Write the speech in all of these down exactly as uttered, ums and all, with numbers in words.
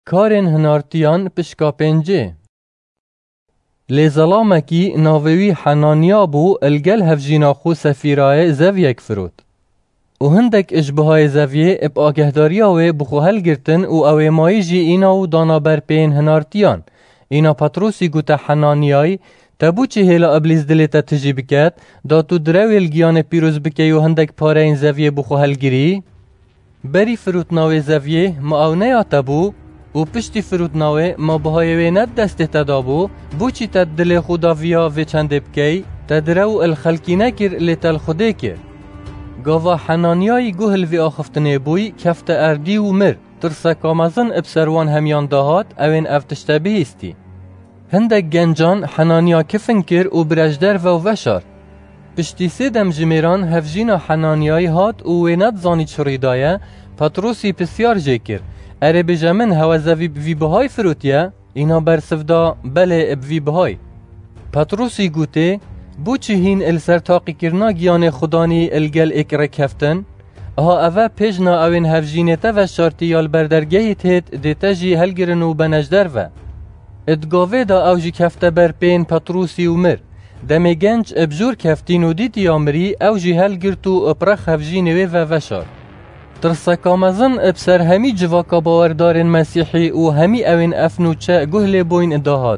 کارن هنارتیان پشکا پنجه لی ظلامکی ناوی حنانیا بو الگل هفجینا خو سفیرای زویک فرود. و هندک اشبهای زویه اب آگهداریاوه بخو هل گرتن و اوه مایجی اینا و دانا بر پین هنارتیان. اینا پتروسی گوتا حنانیای تبو چه هلا ابلیز دلیتا تجی بکت دا تو دروی الگیان پیروز بکی و هندک پاره این زویه بخو هل گیری؟ بری فروت ناوی زویه ما او نیا تبو و پشتی فرود ناوه ما بهای وینت دست تدابو بو چی تد دل خدا ویا و چنده بکی تدرو الخلکی نکر لیتل خوده کر. گاوا حنانیای گوهل وی آخفتنه بوی کفت اردی و مر ترسا کامزن ابسروان همیان دهات اوین افتشتبه استی. هندک گنجان حنانیا کفن کر و برجدر و وشار. پشتی سه دم جمیران هفجینا حنانیای هات و وینت زانی چریدایه پتروسی پسیار جه کر. اره بجمن هوازوی بوی بهای فروتیه اینا برسفدا بله بوی بهای. پتروسی گوته بو چه هین السر تاقی کرنا گیان خدانی الگل اکره کفتن اها اوه پیجنا اوین هفجینیتا و شارتیال بردرگهی تید دیتا جی هلگرن و بنجدر و ادگاوه دا او جی کفته بر پین پتروسی و مر دم گنج ابجور کفتین و دیتی آمری او جی هلگرتو اپرخ هفجینوه و وشار. ترسکامزن ابسر همی جواکا باوردارن مسیحی و همی اوین افنو چه گهل بوین اداهات.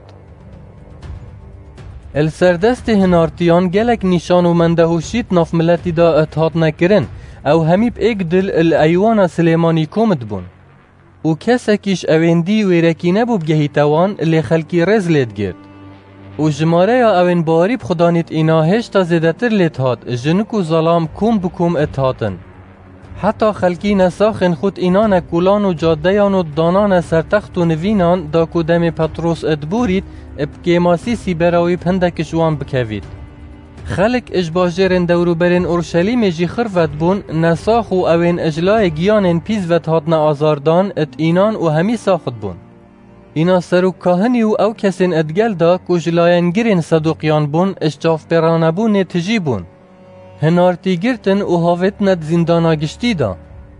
السردست هنارتیان گلک نیشان و مندهوشیت ناف ملتی دا اتحاد نکرن او همی با ایک دل الایوان سلیمانی کومد بون. و کسکیش اوین دی ویرکی نبو بگهی توان لی خلکی رز لید گرد. و جماره یا اوین باریب خدانیت اینا هشتا زیدتر لیتهات جنک و ظلام کوم بکوم اتحادن. حتی خلکی نساخن خود اینا نکولان و جادهیان و دانان سرتخت و نوینان دا کدام پتروس ادبورید ابکیماسی سی براوی پندکشوان بکوید. خلق اجباجرن دورو برن اورشلیم جی خرفت بون نساخ و اوین اجلای گیانن پیز و تهاتن آزاردان ات اینان و همی ساخت بون. اینا سرو کاهنی و او کسین ادگل دا کجلاین گرین صدوقیان بون اشجاف پرانه بون تجی بون. هنارتی گرتن و هاوتنت زندانا گشتی دا.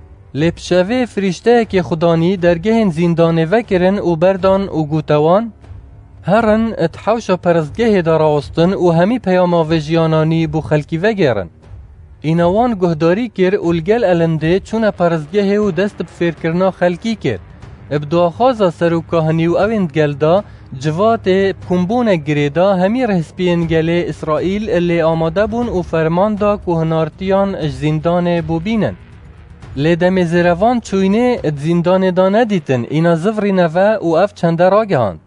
لپشوه فرشته که خدانی درگهن زندانه وکرن و بردان و گوتوان هرن اتحوشا پرزگه داراستن و همی پیاما و جیانانی بو خلکی وگرن. اینوان گهداری کر اولگل النده چون پرزگه و دست بفیر کرنا خلکی کر. ابدو خوازا سرو کاهنی و اویند گل دا جوات کمبون گریدا همی رهسپین گله اسرائیل اللي آماده بون و فرمان دا که هنارتیان اج زندان بو بینن. لیدم زیروان چوینه ات زندان دا ندیتن اینا زفری نوه و اف چنده را گهاند.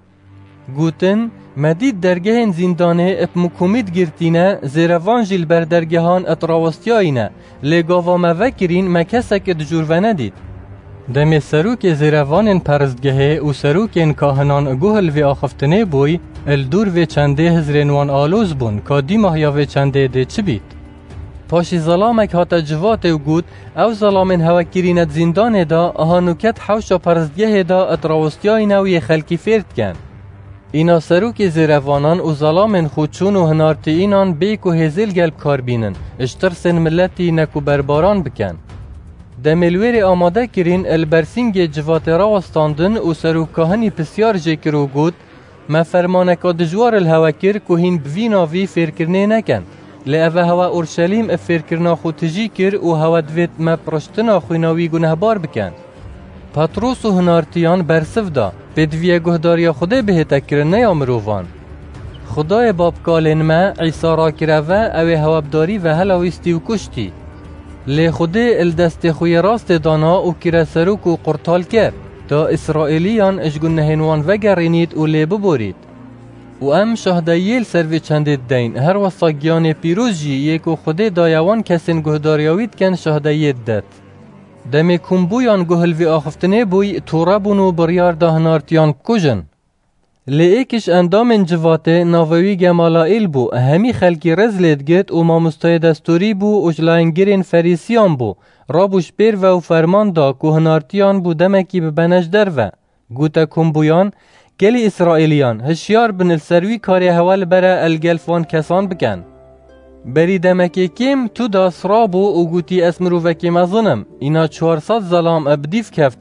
گوتن مدید درگهن زندانه اپ مکومید گرتینه زیروان جیل بر درگهان ات راوستیاینه لگاوا موکرین مکسک دجور و ندید. دم سروک زیروان پرزگه و سروک کاهنان گوهل و آخفتنه بوی الدور و چنده هزرینوان آلوز بون که دی ماهیا و چنده ده چی بید. پاشی ظلامک هاتا جوات و گود او ظلامن هوکرینت زندان دا آهانوکت حوشا پرزگه دا ات راوستیای نوی خلکی فرد کن. اینا سروک زیروانان و ظلامن خودچون و هنارتی اینان بیک و هزیل گلب کار بینن اشترسن ملتی نکو برباران بکن. دملویر آماده کرین البرسینگ جوات راوستاندن و سروکاهنی پسیار جکر و گود ما فرمانکا دجوار الهوکر که هین بویناوی فیرکرنه نکن لی اوه هوا اورشلیم افیرکرنا خود تجی کر و هوا دوید ما پرشتنا خویناوی گنهبار بکن. پتروس و هنارتیان برسف دا بدویه گهداریا خوده بهتا کرنه یا مروفان. خدای بابکالین ما عیسا را کروه اوه هوا بداری و هلاویستی و کشتی. لی خوده الدست خوی راست دانا و کره سروک و قرطال کرد تا اسرائیلیان اشگون نهینوان وگرینید و لی ببورید. و ام شهداییل سروی چندید دین هر وصاگیان پیروز جی یک و خوده دایوان کسین گهداریاوید کن شهدایید داد. دم کمبویان گهل وی آخفتنه بوی تورابون و بریار دهنارتیان کجن. لی ایکش اندام جواته ناوی گمالائیل بو همی خلکی رزلید گید و مامستای دستوری بو اجلاینگرین فریسیان بو رابوش بیر و فرمان دا که هنارتیان بو دمکی ببنش در و گوتا کمبویان گلی اسرائیلیان هشیار بن السروی کاری حوال برا الگلفان کسان بکن. بری دمکی کم تو دا سرابو و گوتی اسمرو وکی مزنم اینا چهارصد ظلام ابدیف کفتن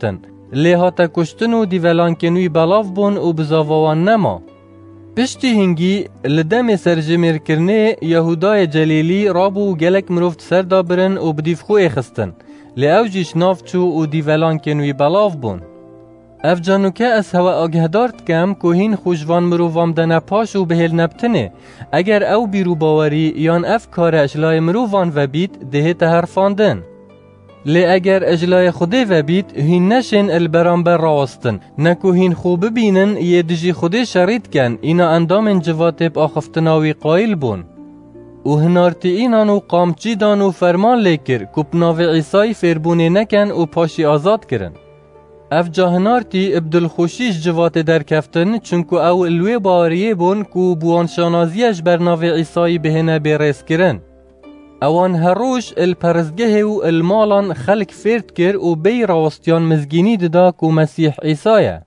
لی هاتا کشتن و دیولان کنوی بلاف بون و بزاوان نما. پشتی هنگی لدم سرجمیر کرنه یهودای جلیلی رابو گلک مروفت سر دابرن و بدیف خوی خستن لی او جیش نافچو و دیولان کنوی بلاف بون. اف جانو که از هوا آگهدارت کم که هین خوشوان مروفام دنه پاش و بهل نبتنه اگر او بیرو باوری یان اف کار اجلای مروفان و بید ده تهرفاندن. لی اگر اجلای خوده و بید هین نشن البرانبر راستن نکو هین خوب بینن یه دجی خوده شرید کن اینا اندام جواتب آخفتناوی قایل بون. و هنارتی اینان و قامچی دان و فرمان لیکر کپناو عیسای فربونه نکن و پاشی آزاد کرن. اف جاهنارتی عبدالخوشیش جوات در کفتن چونکو او الوی باریه بون کو بوان شانازیش بر ناو عیسای بهنه بیرس کرن. اوان هروش الپرزگه و المالان خلق فرد کر و بی راستیان مزگینی ددا کو مسیح عیسایه.